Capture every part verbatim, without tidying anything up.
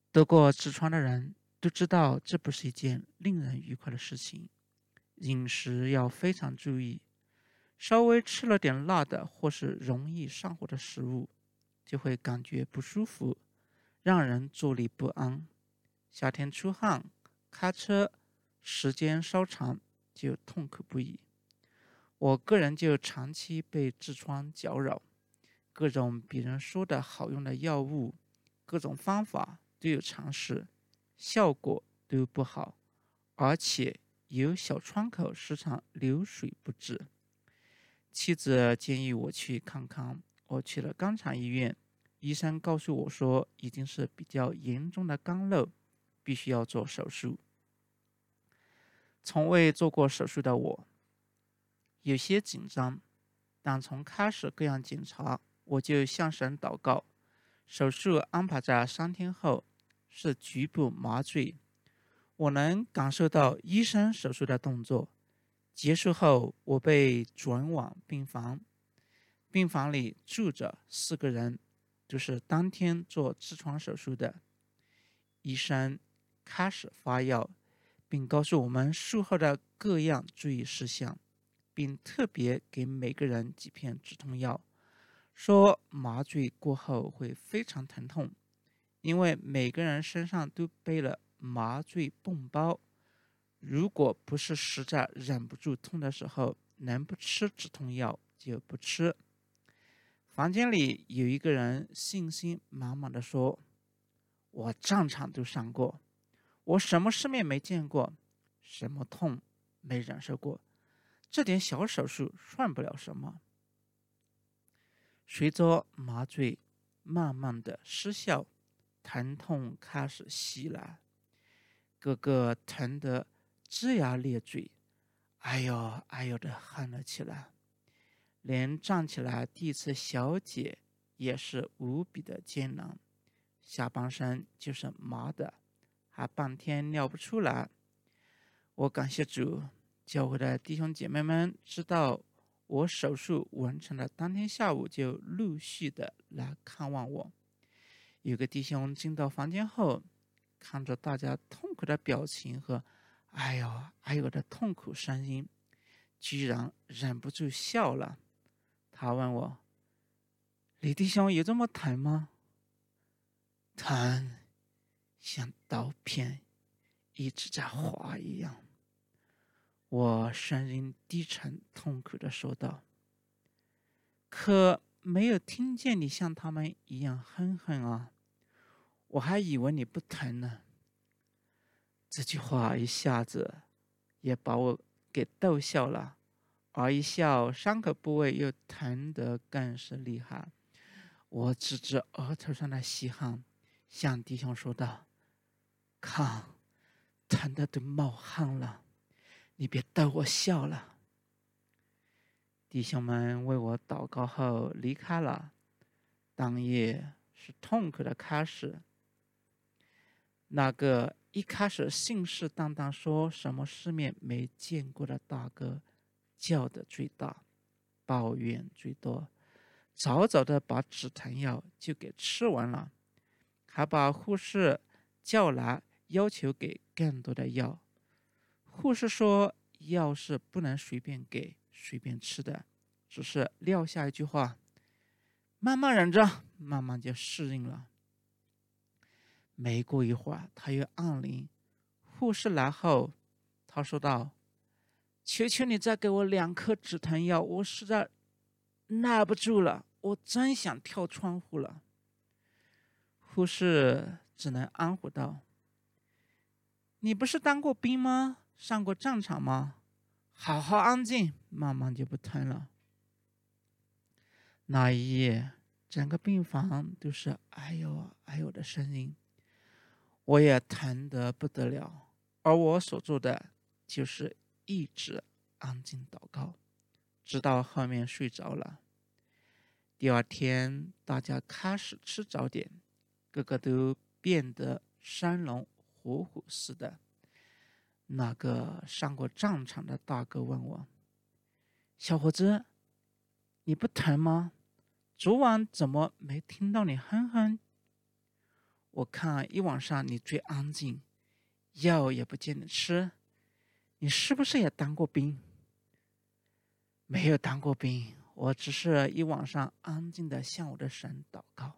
得过痔疮的人都知道，这不是一件令人愉快的事情。饮食要非常注意，稍微吃了点辣的或是容易上火的食物，就会感觉不舒服，让人坐立不安。夏天出汗、开车时间稍长就痛苦不已。我个人就长期被痔疮搅扰，各种别人说的好用的药物，各种方法都有尝试，效果都不好，而且有小窗口时常流水不止。妻子建议我去看看，我去了肛肠医院，医生告诉我说已经是比较严重的肛瘘，必须要做手术。从未做过手术的我有些紧张，但从开始各样检查，我就向神祷告。手术安排在三天后，是局部麻醉。我能感受到医生手术的动作。结束后，我被转往病房，病房里住着四个人，都是当天做痔疮手术的。医生开始发药，并告诉我们术后的各样注意事项，并特别给每个人几片止痛药，说麻醉过后会非常疼痛，因为每个人身上都背了麻醉泵包，如果不是实在忍不住痛的时候能不吃止痛药就不吃。房间里有一个人信心满满的说，我战场都上过，我什么世面没见过，什么痛没忍受过，这点小手术算不了什么。随着麻醉慢慢的失效，疼痛开始袭来，个个疼得龇牙咧嘴，哎呦哎呦的喊了起来，连站起来第一次小解也是无比的艰难，下半身就是麻的，还半天尿不出来。我感谢主，教会的弟兄姐妹们知道我手术完成的当天下午就陆续的来看望我。有个弟兄进到房间后，看着大家痛苦的表情和哎呦哎呦的痛苦声音，居然忍不住笑了。他问我，李弟兄有这么疼吗？疼，像刀片一直在划一样。我声音低沉痛苦地说道，可没有听见你像他们一样哼哼啊，我还以为你不疼呢。这句话一下子也把我给逗笑了，而一笑，伤口部位又疼得更是厉害。我指指额头上的细汗，向弟兄说道，看，疼得都冒汗了，你别逗我笑了。弟兄们为我祷告后离开了。当夜是痛苦的开始。那个一开始信誓旦旦说什么世面没见过的大哥叫的最大，抱怨最多，早早的把止疼药就给吃完了，还把护士叫来要求给更多的药。护士说药是不能随便给随便吃的，只是撂下一句话，慢慢忍着，慢慢就适应了。没过一会儿，他又按铃，护士来后，他说道，求求你再给我两颗止疼药，我实在耐不住了，我真想跳窗户了。护士只能安抚道，你不是当过兵吗？上过战场吗？好好安静，慢慢就不疼了。那一夜，整个病房都是哎呦哎呦的声音，我也疼得不得了，而我所做的就是一直安静祷告，直到后面睡着了。第二天，大家开始吃早点，个个都变得生龙活虎似的。那个上过战场的大哥问我，小伙子，你不疼吗？昨晚怎么没听到你哼哼？ 我看一晚上你最安静，药也不见你吃，你是不是也当过兵？没有当过兵，我只是一晚上安静地向我的神祷告。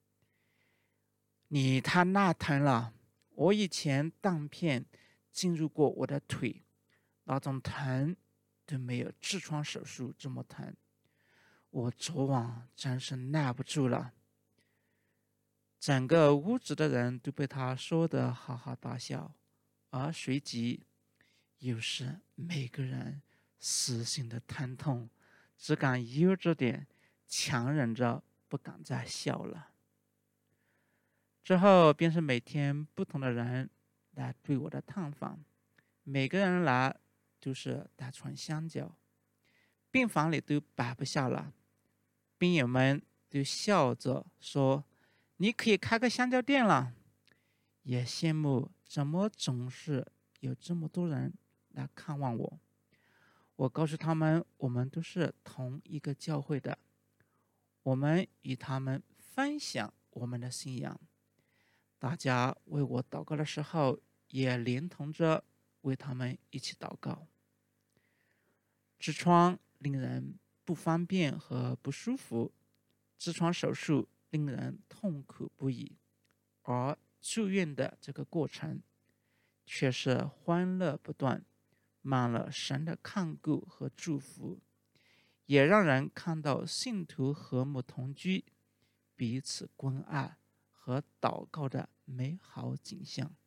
你太那疼了，我以前弹片进入过我的腿，那种疼都没有痔疮手术这么疼。我昨晚真是耐不住了。整个屋子的人都被他说得哈哈大笑，而随即又是每个人撕心的疼痛，只敢悠着点，强忍着不敢再笑了。之后便是每天不同的人来对我的探访，每个人来都是带串香蕉，病房里都摆不下了，病友们都笑着说：“你可以开个香蕉店了。”也羡慕怎么总是有这么多人来看望我。我告诉他们，我们都是同一个教会的，我们与他们分享我们的信仰。大家为我祷告的时候，也连同着为他们一起祷告。痔疮令人不方便和不舒服，痔疮手术令人痛苦不已，而住院的这个过程却是欢乐不断，满了神的看顾和祝福，也让人看到信徒和睦同居，彼此关爱和祷告的美好景象。